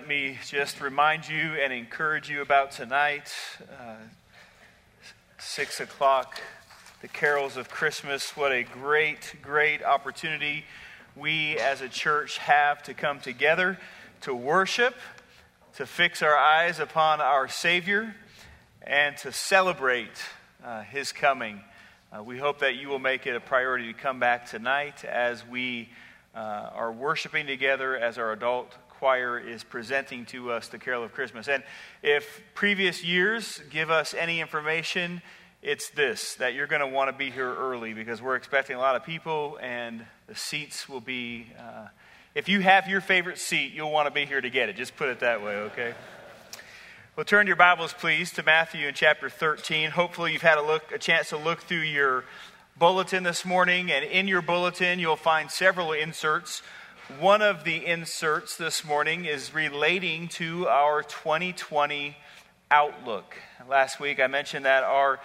let me just remind you and encourage you about tonight, 6 o'clock, the carols of Christmas. What a great opportunity we as a church have to come together, to worship, to fix our eyes upon our Savior, and to celebrate His coming. We hope that you will make it a priority to come back tonight as we are worshiping together, as our adult choir is presenting to us the Carol of Christmas. And if previous years give us any information, it's this, that you're going to want to be here early because we're expecting a lot of people and the seats will be, if you have your favorite seat, you'll want to be here to get it. Just put it that way, okay? Well, turn your Bibles, please, to Matthew in chapter 13. Hopefully you've had a chance to look through your bulletin this morning, and in your bulletin you'll find several inserts. One of the inserts this morning is relating to our 2020 outlook. Last week I mentioned that our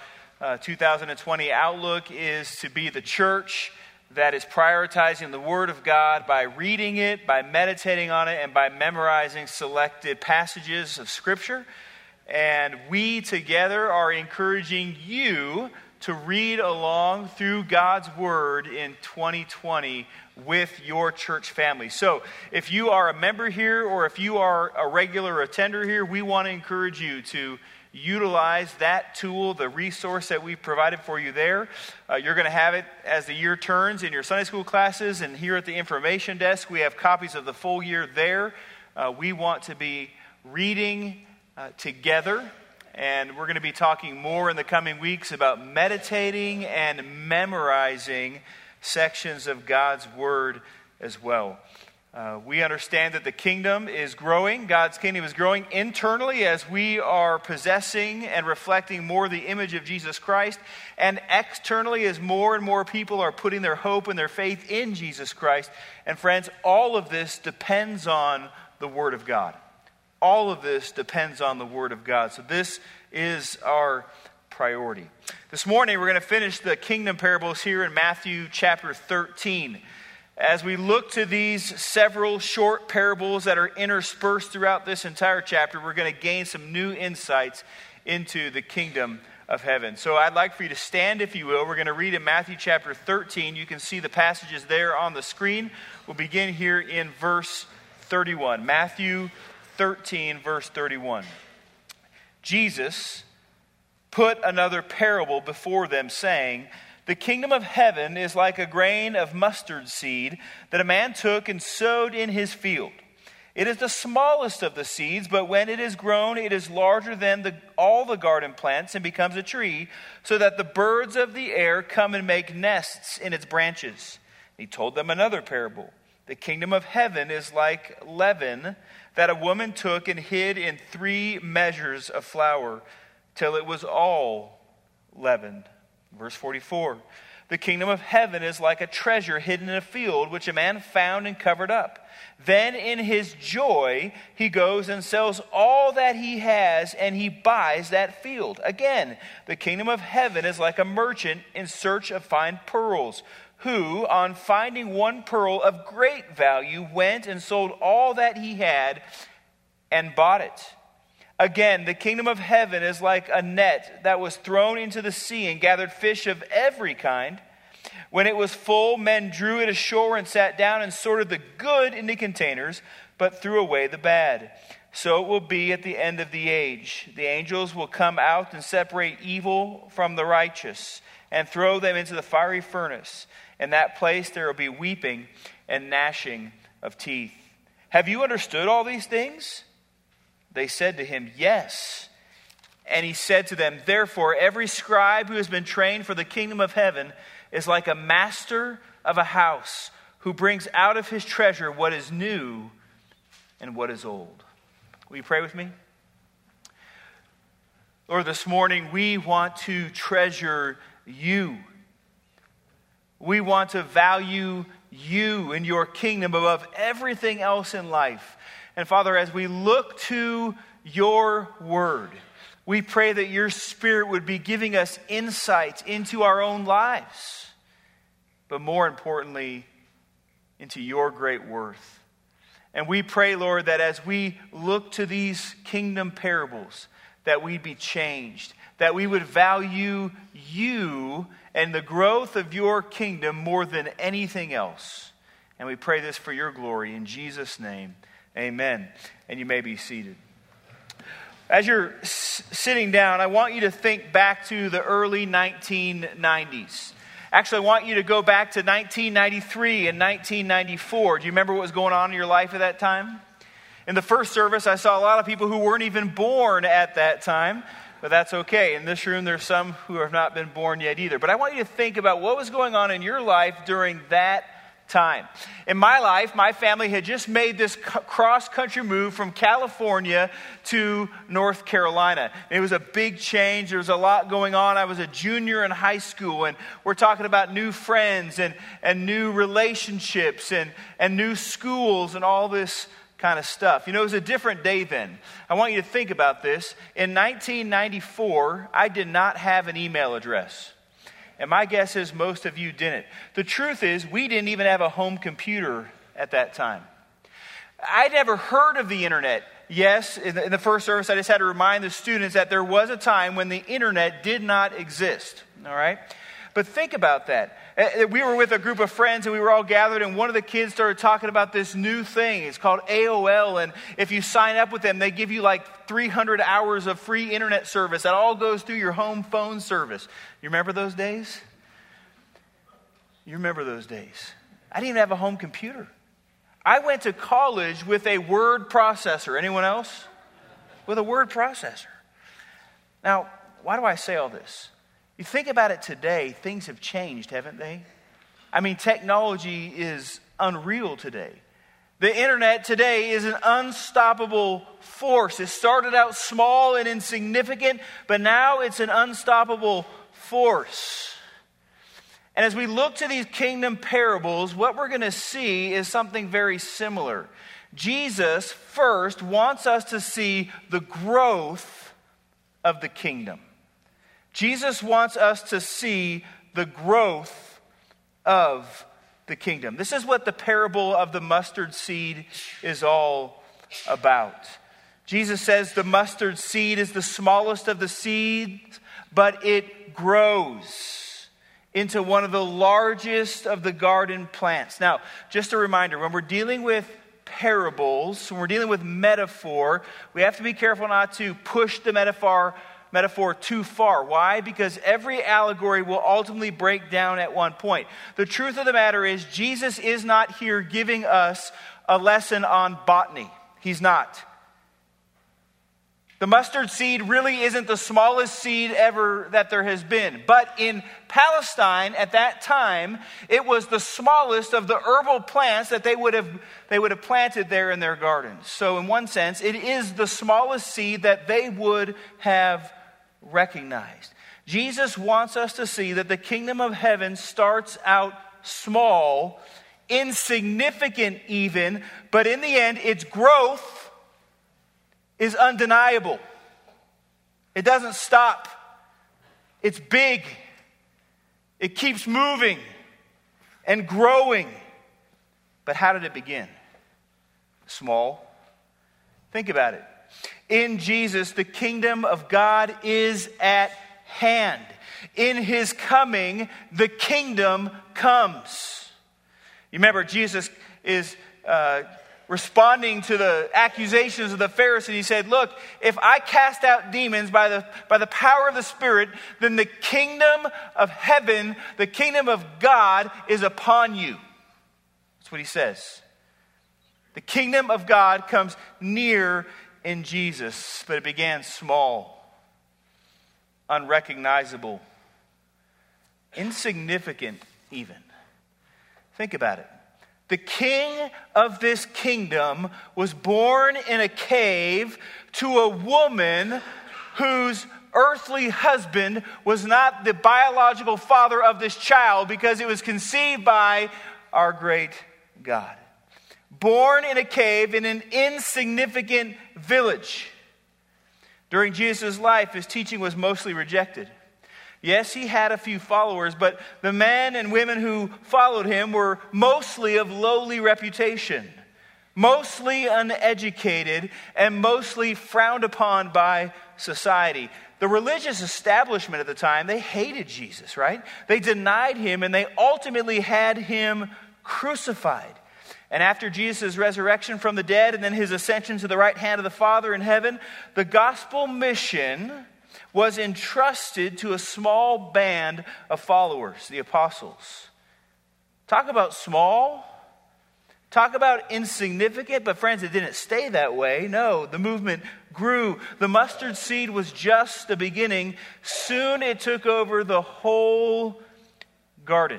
2020 outlook is to be the church that is prioritizing the Word of God by reading it, by meditating on it, and by memorizing selected passages of Scripture. And we together are encouraging you to read along through God's Word in 2020 with your church family. So if you are a member here or if you are a regular attender here, we want to encourage you to utilize that tool, the resource that we provided for you there. You're going to have it as the year turns in your Sunday school classes, and here at the information desk we have copies of the full year there. We want to be reading together, and we're going to be talking more in the coming weeks about meditating and memorizing sections of God's Word as well. We understand that the kingdom is growing. God's kingdom is growing internally as we are possessing and reflecting more the image of Jesus Christ, and externally as more and more people are putting their hope and their faith in Jesus Christ. And friends, all of this depends on the Word of God. All of this depends on the Word of God. So this is our priority. This morning we're going to finish the kingdom parables here in Matthew chapter 13. As we look to these several short parables that are interspersed throughout this entire chapter, we're going to gain some new insights into the kingdom of heaven. So I'd like for you to stand, if you will. We're going to read in Matthew chapter 13. You can see the passages there on the screen. We'll begin here in verse 31. Matthew 13, verse 31. Jesus put another parable before them, saying, "The kingdom of heaven is like a grain of mustard seed that a man took and sowed in his field. It is the smallest of the seeds, but when it is grown, it is larger than all the garden plants and becomes a tree, so that the birds of the air come and make nests in its branches." He told them another parable. "The kingdom of heaven is like leaven that a woman took and hid in 3 measures of flour, till it was all leavened." Verse 44, "The kingdom of heaven is like a treasure hidden in a field, which a man found and covered up. Then in his joy he goes and sells all that he has, and he buys that field. Again, the kingdom of heaven is like a merchant in search of fine pearls, who, on finding one pearl of great value, went and sold all that he had and bought it. Again, the kingdom of heaven is like a net that was thrown into the sea and gathered fish of every kind. When it was full, men drew it ashore and sat down and sorted the good into containers, but threw away the bad. So it will be at the end of the age. The angels will come out and separate evil from the righteous and throw them into the fiery furnace. In that place there will be weeping and gnashing of teeth. Have you understood all these things?" They said to him, "Yes." And he said to them, "Therefore, every scribe who has been trained for the kingdom of heaven is like a master of a house who brings out of his treasure what is new and what is old." Will you pray with me? Lord, this morning we want to treasure you. We want to value you and your kingdom above everything else in life. And Father, as we look to your word, we pray that your Spirit would be giving us insight into our own lives, but more importantly, into your great worth. And we pray, Lord, that as we look to these kingdom parables, that we'd be changed, that we would value you and the growth of your kingdom more than anything else. And we pray this for your glory. In Jesus' name, amen. And you may be seated. As you're sitting down, I want you to think back to the early 1990s. Actually, I want you to go back to 1993 and 1994. Do you remember what was going on in your life at that time? In the first service, I saw a lot of people who weren't even born at that time, but that's okay. In this room, there's some who have not been born yet either. But I want you to think about what was going on in your life during that time. In my life, my family had just made this cross-country move from California to North Carolina. It was a big change. There was a lot going on. I was a junior in high school, and we're talking about new friends and new relationships and new schools and all this kind of stuff. You know, it was a different day then. I want you to think about this. In 1994, I did not have an email address. And my guess is most of you didn't. The truth is, we didn't even have a home computer at that time. I'd never heard of the internet. Yes, in the first service, I just had to remind the students that there was a time when the internet did not exist. All right? But think about that. We were with a group of friends and we were all gathered, and one of the kids started talking about this new thing. It's called AOL, and if you sign up with them, they give you like 300 hours of free internet service. That all goes through your home phone service. You remember those days? You remember those days. I didn't even have a home computer. I went to college with a word processor. Anyone else? With a word processor. Now, why do I say all this? You think about it today, things have changed, haven't they? I mean, technology is unreal today. The internet today is an unstoppable force. It started out small and insignificant, but now it's an unstoppable force. And as we look to these kingdom parables, what we're going to see is something very similar. Jesus first wants us to see the growth of the kingdom. Jesus wants us to see the growth of the kingdom. This is what the parable of the mustard seed is all about. Jesus says the mustard seed is the smallest of the seeds, but it grows into one of the largest of the garden plants. Now, just a reminder, when we're dealing with parables, when we're dealing with metaphor, we have to be careful not to push the metaphor too far. Why? Because every allegory will ultimately break down at one point. The truth of the matter is, Jesus is not here giving us a lesson on botany. He's not. The mustard seed really isn't the smallest seed ever that there has been. But in Palestine at that time, it was the smallest of the herbal plants that they would have planted there in their gardens. So in one sense, it is the smallest seed that they would have recognized. Jesus wants us to see that the kingdom of heaven starts out small, insignificant even, but in the end, its growth is undeniable. It doesn't stop. It's big. It keeps moving and growing. But how did it begin? Small. Think about it. In Jesus, the kingdom of God is at hand. In his coming, the kingdom comes. You remember, Jesus is responding to the accusations of the Pharisees. He said, look, if I cast out demons by the power of the Spirit, then the kingdom of heaven, the kingdom of God is upon you. That's what he says. The kingdom of God comes near in Jesus, but it began small, unrecognizable, insignificant even. Think about it. The king of this kingdom was born in a cave to a woman whose earthly husband was not the biological father of this child, because it was conceived by our great God. Born in a cave in an insignificant village. During Jesus' life, his teaching was mostly rejected. Yes, he had a few followers, but the men and women who followed him were mostly of lowly reputation. mostly uneducated, and mostly frowned upon by society. The religious establishment at the time, they hated Jesus, right? They denied him, and they ultimately had him crucified. And after Jesus' resurrection from the dead and then his ascension to the right hand of the Father in heaven, the gospel mission was entrusted to a small band of followers, the apostles. Talk about small. Talk about insignificant. But friends, it didn't stay that way. No, the movement grew. The mustard seed was just the beginning. Soon it took over the whole garden.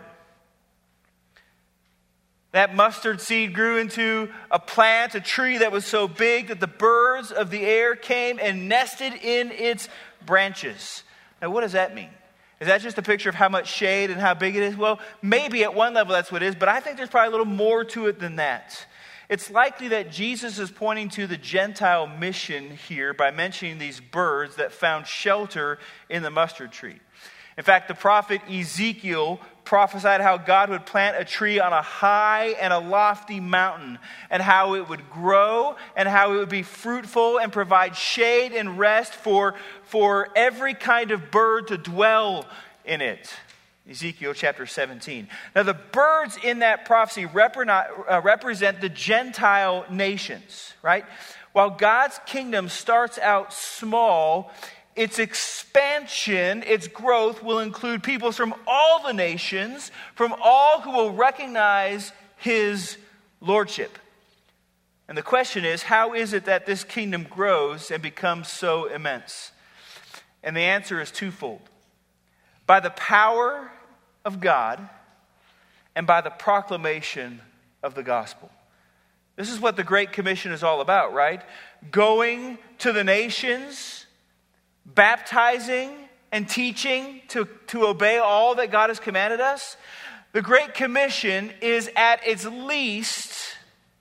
That mustard seed grew into a plant, a tree that was so big that the birds of the air came and nested in its branches. Now, what does that mean? Is that just a picture of how much shade and how big it is? Well, maybe at one level that's what it is, but I think there's probably a little more to it than that. It's likely that Jesus is pointing to the Gentile mission here by mentioning these birds that found shelter in the mustard tree. In fact, the prophet Ezekiel prophesied how God would plant a tree on a high and a lofty mountain, and how it would grow, and how it would be fruitful and provide shade and rest for every kind of bird to dwell in it. Ezekiel chapter 17. Now, the birds in that prophecy represent the Gentile nations, right? While God's kingdom starts out small, its expansion, its growth will include peoples from all the nations, from all who will recognize his lordship. And the question is, how is it that this kingdom grows and becomes so immense? And the answer is twofold. By the power of God and by the proclamation of the gospel. This is what the Great Commission is all about, right? Going to the nations, baptizing and teaching to obey all that God has commanded us. The Great Commission is at its least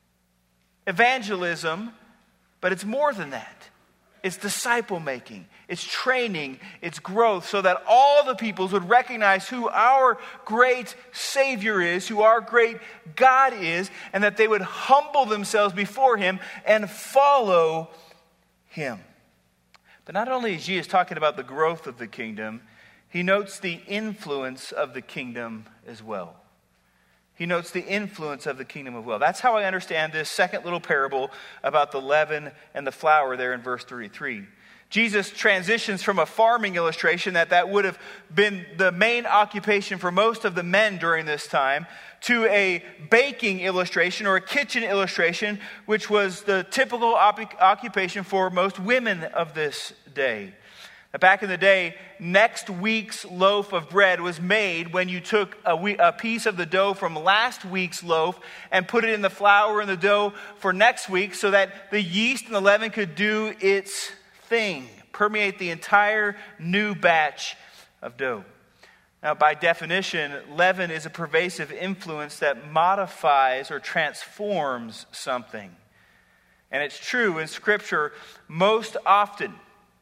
evangelism, but it's more than that. It's disciple making, it's training, it's growth, so that all the peoples would recognize who our great Savior is, who our great God is, and that they would humble themselves before him and follow him. But not only is Jesus talking about the growth of the kingdom, he notes the influence of the kingdom as well. He notes the influence of the kingdom as well. That's how I understand this second little parable about the leaven and the flour there in verse 33. Jesus transitions from a farming illustration that would have been the main occupation for most of the men during this time to a baking illustration or a kitchen illustration, which was the typical occupation for most women of this day. Now, back in the day, next week's loaf of bread was made when you took a piece of the dough from last week's loaf and put it in the flour and the dough for next week so that the yeast and the leaven could do its thing, permeate the entire new batch of dough. Now, by definition, leaven is a pervasive influence that modifies or transforms something. And it's true in Scripture most often.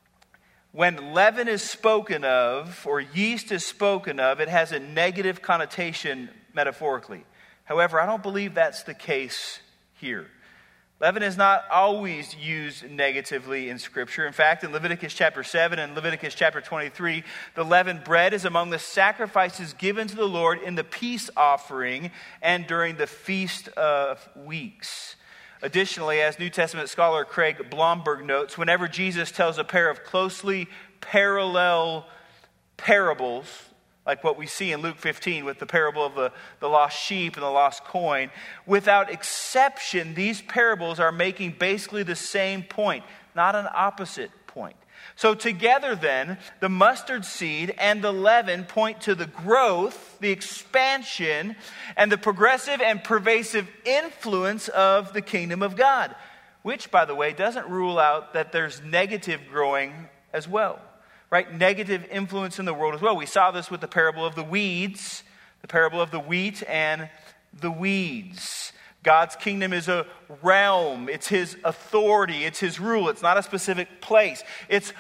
When leaven is spoken of, or yeast is spoken of, it has a negative connotation metaphorically. However, I don't believe that's the case here. Leaven is not always used negatively in Scripture. In fact, in Leviticus chapter 7 and Leviticus chapter 23, the leavened bread is among the sacrifices given to the Lord in the peace offering and during the Feast of Weeks. Additionally, as New Testament scholar Craig Blomberg notes, whenever Jesus tells a pair of closely parallel parables, like what we see in Luke 15 with the parable of the lost sheep and the lost coin, without exception, these parables are making basically the same point, not an opposite point. So together then, the mustard seed and the leaven point to the growth, the expansion, and the progressive and pervasive influence of the kingdom of God, which, by the way, doesn't rule out that there's negative growing as well, right? Negative influence in the world as well. We saw this with the parable of the weeds, the parable of the wheat and the weeds. God's kingdom is a realm. It's his authority. It's his rule. It's not a specific place. It's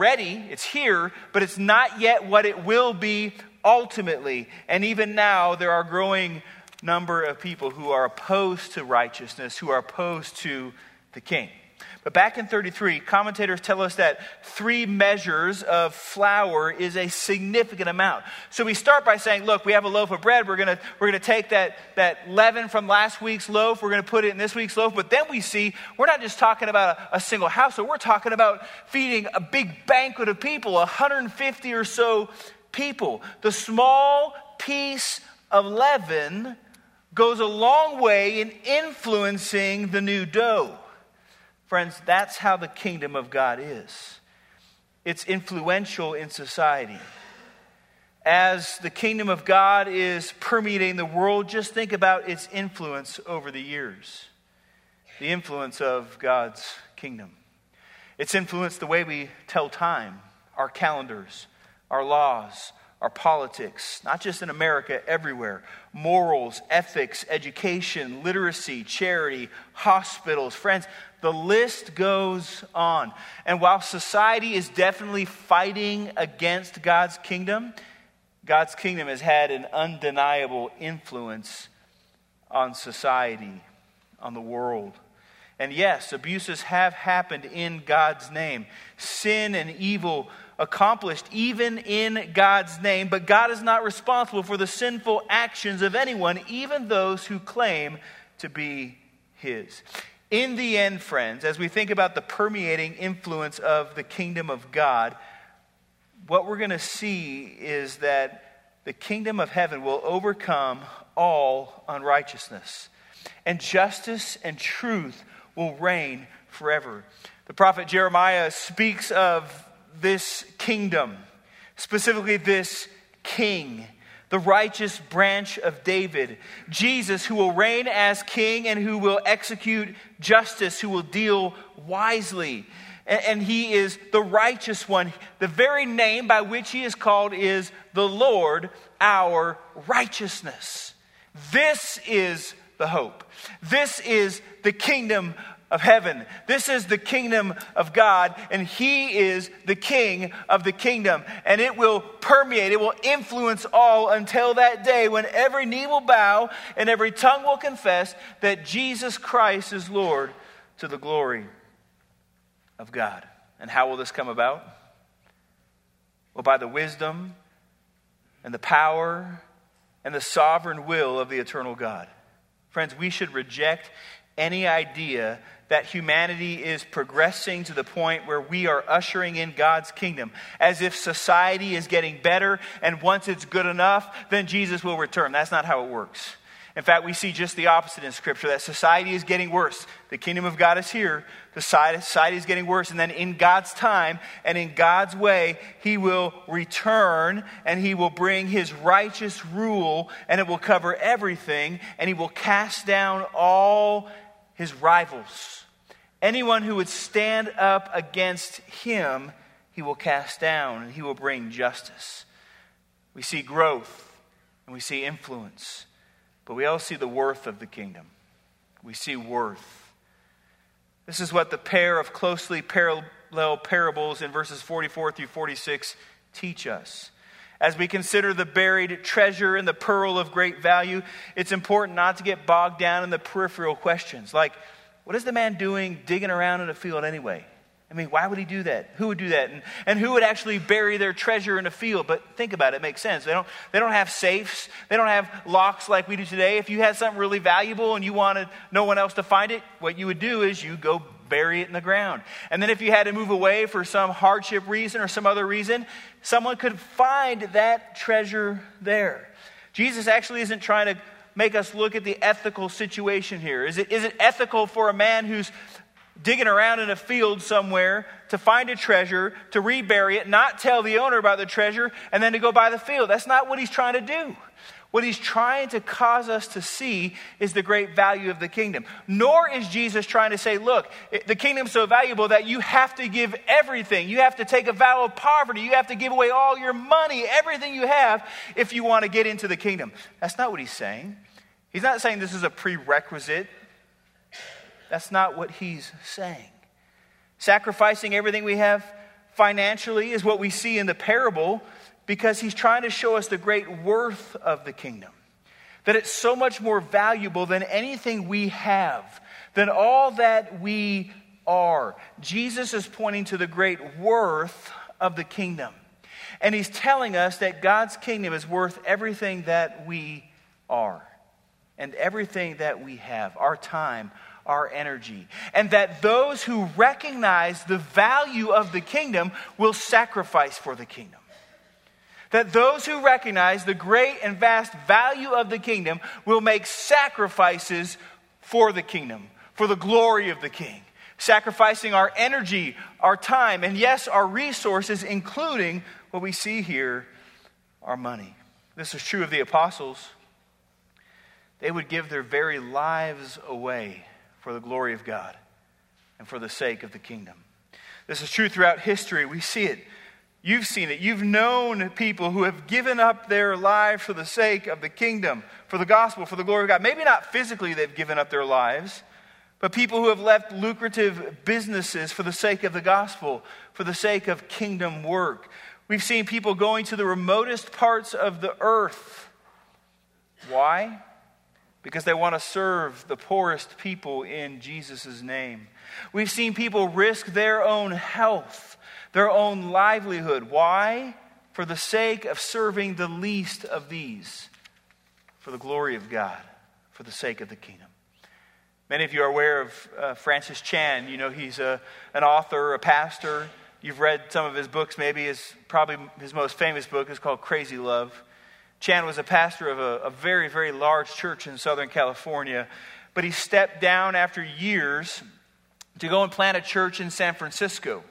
here, but it's not yet what it will be ultimately. And even now, there are growing number of people who are opposed to righteousness, who are opposed to the king. But back in 33, commentators tell us that 3 measures of flour is a significant amount. So we start by saying, look, we have a loaf of bread. We're gonna take that leaven from last week's loaf. We're going to put it in this week's loaf. But then we see we're not just talking about a single household. We're talking about feeding a big banquet of people, 150 or so people. The small piece of leaven goes a long way in influencing the new dough. Friends, that's how the kingdom of God is. It's influential in society. As the kingdom of God is permeating the world, just think about its influence over the years. The influence of God's kingdom. It's influenced the way we tell time, our calendars, our laws, our politics, not just in America, everywhere. Morals, ethics, education, literacy, charity, hospitals. Friends, the list goes on. And while society is definitely fighting against God's kingdom has had an undeniable influence on society, on the world. And yes, abuses have happened in God's name. Sin and evil accomplished even in God's name, but God is not responsible for the sinful actions of anyone, even those who claim to be His. In the end, friends, as we think about the permeating influence of the kingdom of God, what we're going to see is that the kingdom of heaven will overcome all unrighteousness, and justice and truth will reign forever. The prophet Jeremiah speaks of this kingdom, specifically this king, the righteous branch of David, Jesus, who will reign as king and who will execute justice, who will deal wisely. And he is the righteous one. The very name by which he is called is the Lord, our righteousness. This is the hope. This is the kingdom of heaven. This is the kingdom of God, and He is the King of the kingdom. And it will permeate, it will influence all until that day when every knee will bow and every tongue will confess that Jesus Christ is Lord, to the glory of God. And how will this come about? Well, by the wisdom and the power and the sovereign will of the eternal God. Friends, we should reject any idea that humanity is progressing to the point where we are ushering in God's kingdom, as if society is getting better, and once it's good enough, then Jesus will return. That's not how it works. In fact, we see just the opposite in Scripture, that society is getting worse. The kingdom of God is here. The society is getting worse. And then in God's time and in God's way, He will return and He will bring His righteous rule, and it will cover everything, and He will cast down all His rivals. Anyone who would stand up against Him, He will cast down, and He will bring justice. We see growth and we see influence. But we also see the worth of the kingdom. We see worth. This is what the pair of closely parallel parables in verses 44 through 46 teach us. As we consider the buried treasure and the pearl of great value, it's important not to get bogged down in the peripheral questions. Like, what is the man doing digging around in a field anyway? I mean, why would he do that? Who would do that? And who would actually bury their treasure in a field? But think about it, it makes sense. They don't have safes. They don't have locks like we do today. If you had something really valuable and you wanted no one else to find it, what you would do is you go bury it in the ground. And then if you had to move away for some hardship reason or some other reason, someone could find that treasure there. Jesus actually isn't trying to make us look at the ethical situation here. Is it ethical for a man who's digging around in a field somewhere to find a treasure, to rebury it, not tell the owner about the treasure, and then to go buy the field? That's not what he's trying to do. What he's trying to cause us to see is the great value of the kingdom. Nor is Jesus trying to say, look, the kingdom's so valuable that you have to give everything. You have to take a vow of poverty. You have to give away all your money, everything you have, if you want to get into the kingdom. That's not what he's saying. He's not saying this is a prerequisite. That's not what he's saying. Sacrificing everything we have financially is what we see in the parable, because he's trying to show us the great worth of the kingdom. that it's so much more valuable than anything we have, than all that we are. Jesus is pointing to the great worth of the kingdom. And he's telling us that God's kingdom is worth everything that we are and everything that we have, our time, our energy. And that those who recognize the value of the kingdom will sacrifice for the kingdom. That those who recognize the great and vast value of the kingdom will make sacrifices for the kingdom, for the glory of the King. Sacrificing our energy, our time, and yes, our resources, including what we see here, our money. This is true of the apostles. They would give their very lives away for the glory of God and for the sake of the kingdom. This is true throughout history. We see it. You've seen it. You've known people who have given up their lives for the sake of the kingdom, for the gospel, for the glory of God. Maybe not physically they've given up their lives, but people who have left lucrative businesses for the sake of the gospel, for the sake of kingdom work. We've seen people going to the remotest parts of the earth. Why? Because they want to serve the poorest people in Jesus' name. We've seen people risk their own health, their own livelihood. Why? For the sake of serving the least of these, for the glory of God, for the sake of the kingdom. Many of you are aware of Francis Chan. You know, he's an author, a pastor. You've read some of his books, maybe. Probably his most famous book is called Crazy Love. Chan was a pastor of a very, very large church in Southern California, but he stepped down after years to go and plant a church in San Francisco.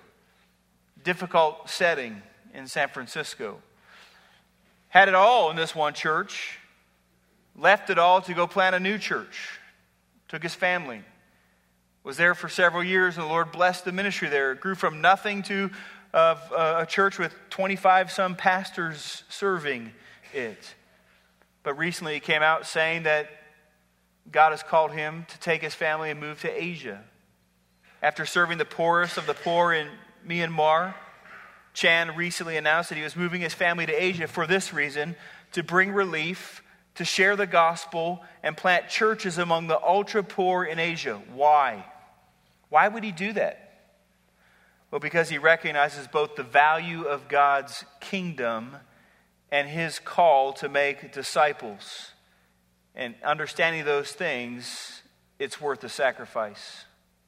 Difficult setting in San Francisco. Had it all in this one church, left it all to go plant a new church. Took his family. Was there for several years, and the Lord blessed the ministry there. It grew from nothing to a church with 25-some pastors serving it. But recently he came out saying that God has called him to take his family and move to Asia. After serving the poorest of the poor in Myanmar, Chan recently announced that he was moving his family to Asia for this reason, to bring relief, to share the gospel, and plant churches among the ultra-poor in Asia. Why? Why would he do that? Well, because he recognizes both the value of God's kingdom and his call to make disciples. And understanding those things, it's worth the sacrifice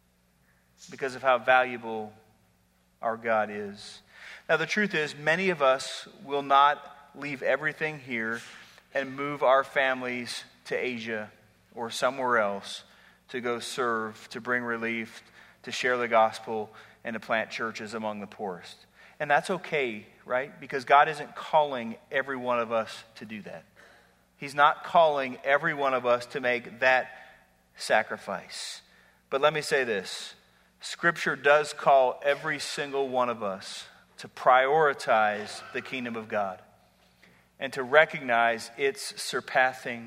because of how valuable our God is. Now, the truth is, many of us will not leave everything here and move our families to Asia or somewhere else to go serve, to bring relief, to share the gospel, and to plant churches among the poorest. And that's okay, right? Because God isn't calling every one of us to do that. He's not calling every one of us to make that sacrifice. But let me say this. Scripture does call every single one of us to prioritize the kingdom of God and to recognize its surpassing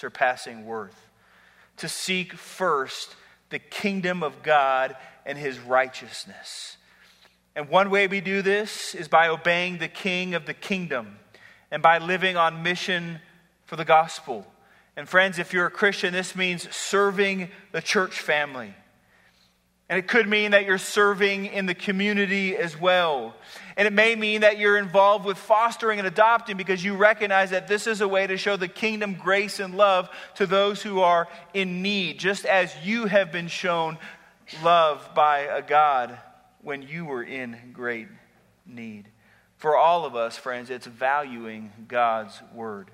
worth. To seek first the kingdom of God and his righteousness. And one way we do this is by obeying the King of the kingdom and by living on mission for the gospel. And friends, if you're a Christian, this means serving the church family. And it could mean that you're serving in the community as well. And it may mean that you're involved with fostering and adopting because you recognize that this is a way to show the kingdom grace and love to those who are in need, just as you have been shown love by a God when you were in great need. For all of us, friends, it's valuing God's word.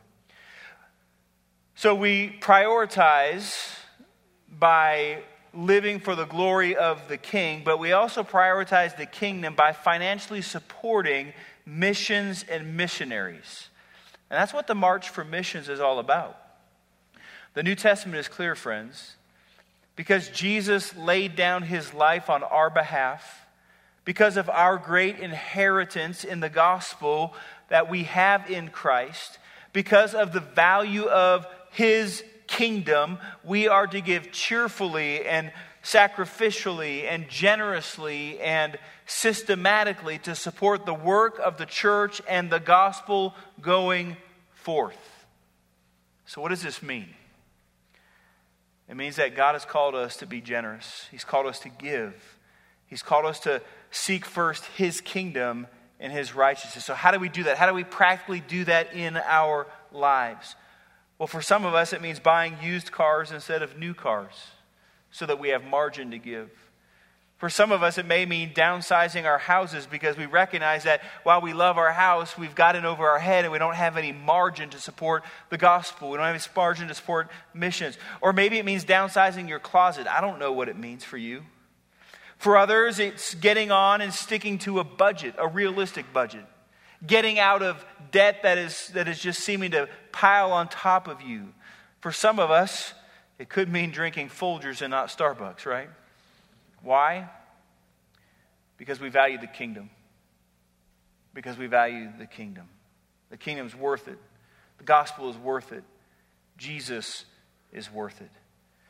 So we prioritize by living for the glory of the King, but we also prioritize the kingdom by financially supporting missions and missionaries. And that's what the March for Missions is all about. The New Testament is clear, friends. Because Jesus laid down his life on our behalf, because of our great inheritance in the gospel that we have in Christ, because of the value of his kingdom, we are to give cheerfully and sacrificially and generously and systematically to support the work of the church and the gospel going forth. So what does this mean? It means that God has called us to be generous. He's called us to give. He's called us to seek first His kingdom and His righteousness. So how do we do that? How do we practically do that in our lives? Well, for some of us, it means buying used cars instead of new cars so that we have margin to give. For some of us, it may mean downsizing our houses because we recognize that while we love our house, we've got it over our head and we don't have any margin to support the gospel. We don't have any margin to support missions. Or maybe it means downsizing your closet. I don't know what it means for you. For others, it's getting on and sticking to a budget, a realistic budget. Getting out of debt that is just seeming to pile on top of you. For some of us, it could mean drinking Folgers and not Starbucks, right? Why? Because we value the kingdom. Because we value the kingdom. The kingdom's worth it. The gospel is worth it. Jesus is worth it.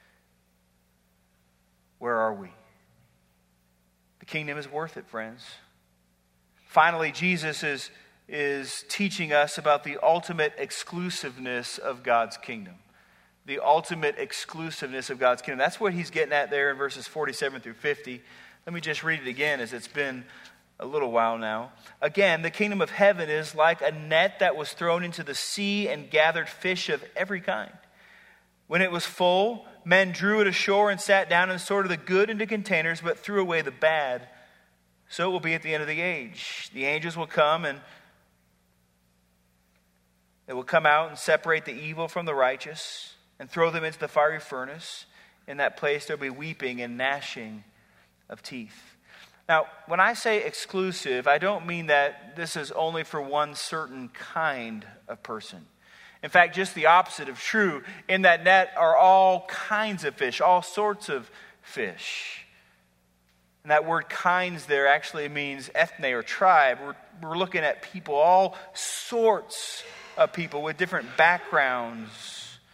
Where are we? The kingdom is worth it, friends. Finally, Jesus is teaching us about the ultimate exclusiveness of God's kingdom. The ultimate exclusiveness of God's kingdom. That's what he's getting at there in verses 47 through 50. Let me just read it again as it's been a little while now. Again, the kingdom of heaven is like a net that was thrown into the sea and gathered fish of every kind. When it was full, men drew it ashore and sat down and sorted the good into containers, but threw away the bad. So it will be at the end of the age. The angels will come and they will come out and separate the evil from the righteous and throw them into the fiery furnace. In that place there will be weeping and gnashing of teeth. Now, when I say exclusive, I don't mean that this is only for one certain kind of person. In fact, just the opposite of true. In that net are all kinds of fish, all sorts of fish. And that word kinds there actually means ethne or tribe. We're looking at people, all sorts of people with different backgrounds.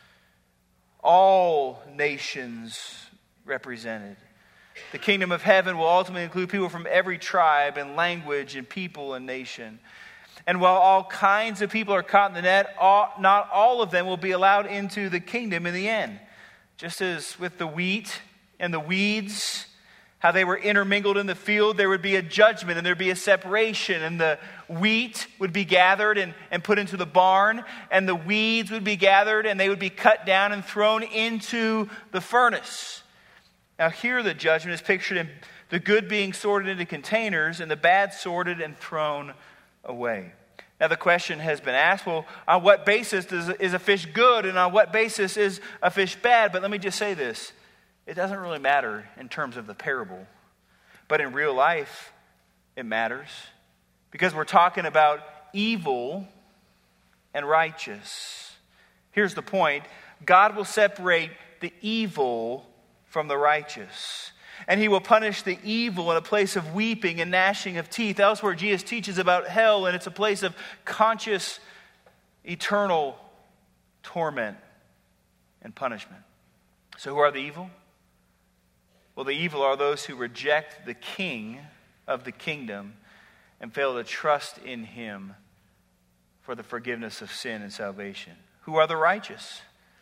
All nations represented. The kingdom of heaven will ultimately include people from every tribe and language and people and nation. And while all kinds of people are caught in the net, not all of them will be allowed into the kingdom in the end. Just as with the wheat and the weeds, how they were intermingled in the field, there would be a judgment and there would be a separation. And the wheat would be gathered and put into the barn, and the weeds would be gathered and they would be cut down and thrown into the furnace. Now here the judgment is pictured in the good being sorted into containers and the bad sorted and thrown away. Now the question has been asked, well, on what basis is a fish good and on what basis is a fish bad? But let me just say this. It doesn't really matter in terms of the parable. But in real life, it matters. Because we're talking about evil and righteous. Here's the point. God will separate the evil from the righteous. And he will punish the evil in a place of weeping and gnashing of teeth. Elsewhere, Jesus teaches about hell, and it's a place of conscious, eternal torment and punishment. So who are the evil? Well, the evil are those who reject the king of the kingdom and fail to trust in him for the forgiveness of sin and salvation. Who are the righteous?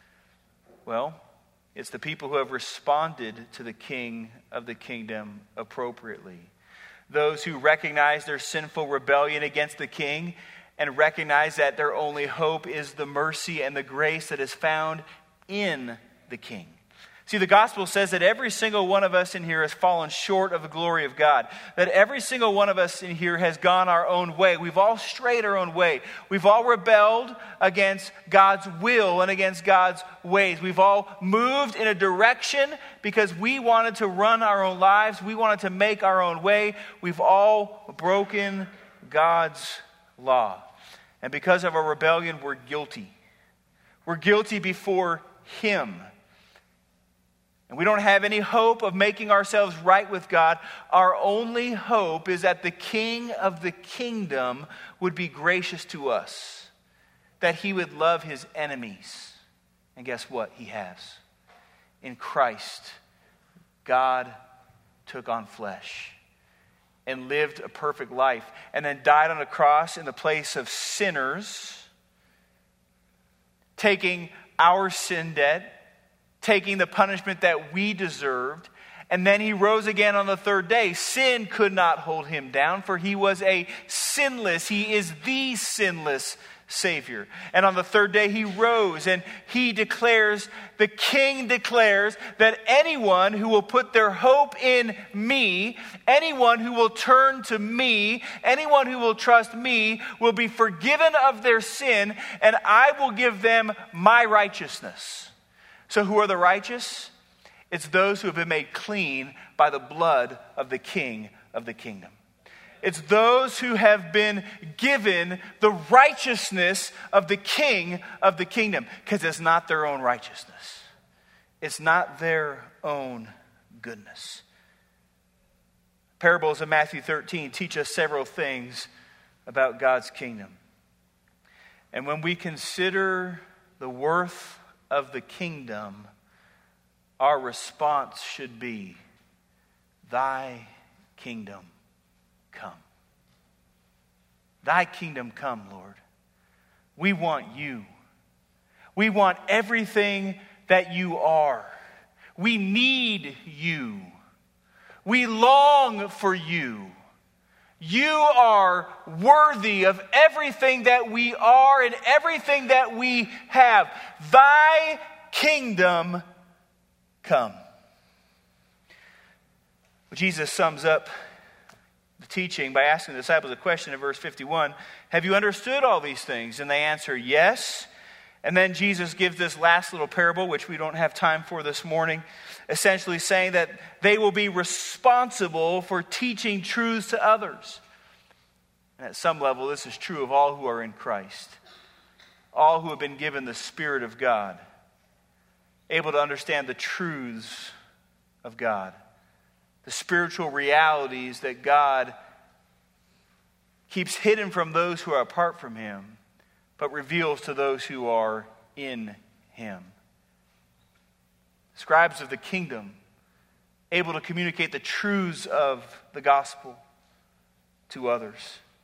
Well, it's the people who have responded to the king of the kingdom appropriately. Those who recognize their sinful rebellion against the king and recognize that their only hope is the mercy and the grace that is found in the king. See, the gospel says that every single one of us in here has fallen short of the glory of God. That every single one of us in here has gone our own way. We've all strayed our own way. We've all rebelled against God's will and against God's ways. We've all moved in a direction because we wanted to run our own lives. We wanted to make our own way. We've all broken God's law. And because of our rebellion, we're guilty. We're guilty before Him. And we don't have any hope of making ourselves right with God. Our only hope is that the King of the kingdom would be gracious to us. That He would love His enemies. And guess what? He has. In Christ, God took on flesh and lived a perfect life and then died on a cross in the place of sinners, taking our sin debt, taking the punishment that we deserved. And then he rose again on the third day. Sin could not hold him down, for he was he is the sinless Savior. And on the third day he rose, and the King declares that anyone who will put their hope in me, anyone who will turn to me, anyone who will trust me will be forgiven of their sin, and I will give them my righteousness. So who are the righteous? It's those who have been made clean by the blood of the King of the kingdom. It's those who have been given the righteousness of the King of the kingdom, because it's not their own righteousness. It's not their own goodness. Parables of Matthew 13 teach us several things about God's kingdom. And when we consider the worth of the kingdom, our response should be, thy kingdom come. Thy kingdom come, Lord. We want you. We want everything that you are. We need you. We long for you. You are worthy of everything that we are and everything that we have. Thy kingdom come. Jesus sums up the teaching by asking the disciples a question in verse 51. Have you understood all these things? And they answer, yes. And then Jesus gives this last little parable, which we don't have time for this morning, essentially saying that they will be responsible for teaching truths to others. And at some level, this is true of all who are in Christ. All who have been given the Spirit of God, able to understand the truths of God, the spiritual realities that God keeps hidden from those who are apart from Him, but reveals to those who are in Him. Scribes of the kingdom, able to communicate the truths of the gospel to others.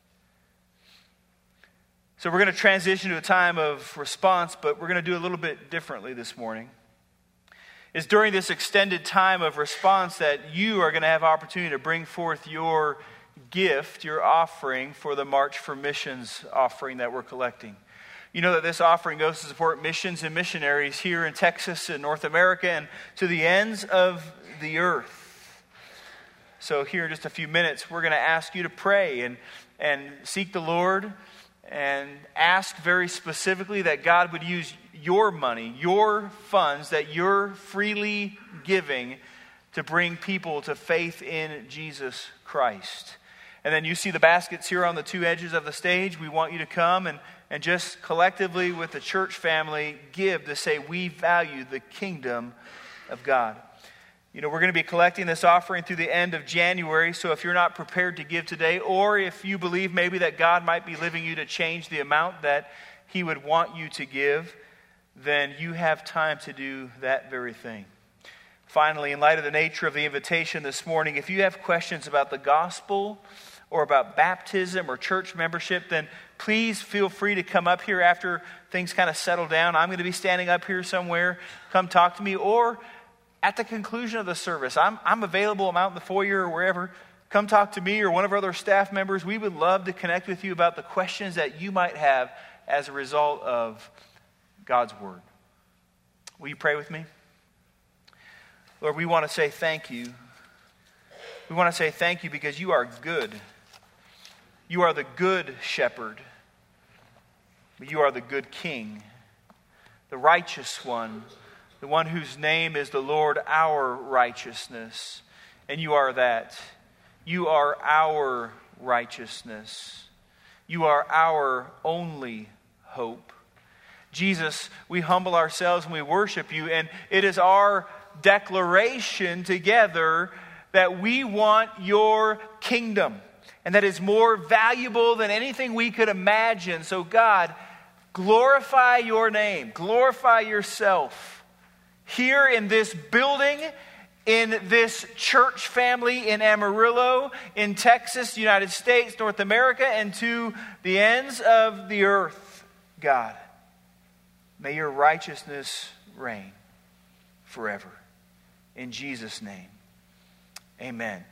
So we're going to transition to a time of response, but we're going to do a little bit differently this morning. It's during this extended time of response that you are going to have opportunity to bring forth your gift, your offering for the March for Missions offering that we're collecting. You know that this offering goes to support missions and missionaries here in Texas and North America and to the ends of the earth. So here in just a few minutes, we're going to ask you to pray and seek the Lord and ask very specifically that God would use your money, your funds that you're freely giving to bring people to faith in Jesus Christ. And then you see the baskets here on the two edges of the stage. We want you to come and just collectively with the church family give to say we value the kingdom of God. You know, we're going to be collecting this offering through the end of January, so if you're not prepared to give today, or if you believe maybe that God might be leading you to change the amount that He would want you to give, then you have time to do that very thing. Finally, in light of the nature of the invitation this morning, if you have questions about the gospel or about baptism or church membership, then please feel free to come up here after things kind of settle down. I'm going to be standing up here somewhere. Come talk to me, or at the conclusion of the service, I'm available. I'm out in the foyer or wherever. Come talk to me or one of our other staff members. We would love to connect with you about the questions that you might have as a result of God's Word. Will you pray with me? Lord, we want to say thank you. We want to say thank you because you are good. You are the good shepherd. You are the good king, the righteous one, the one whose name is the Lord our righteousness. And you are that. You are our righteousness. You are our only hope. Jesus, we humble ourselves and we worship you, and it is our declaration together that we want your kingdom, and that is more valuable than anything we could imagine. So God, glorify your name, glorify yourself here in this building, in this church family in Amarillo, in Texas, United States, North America, and to the ends of the earth, God. May your righteousness reign forever. In Jesus' name, amen.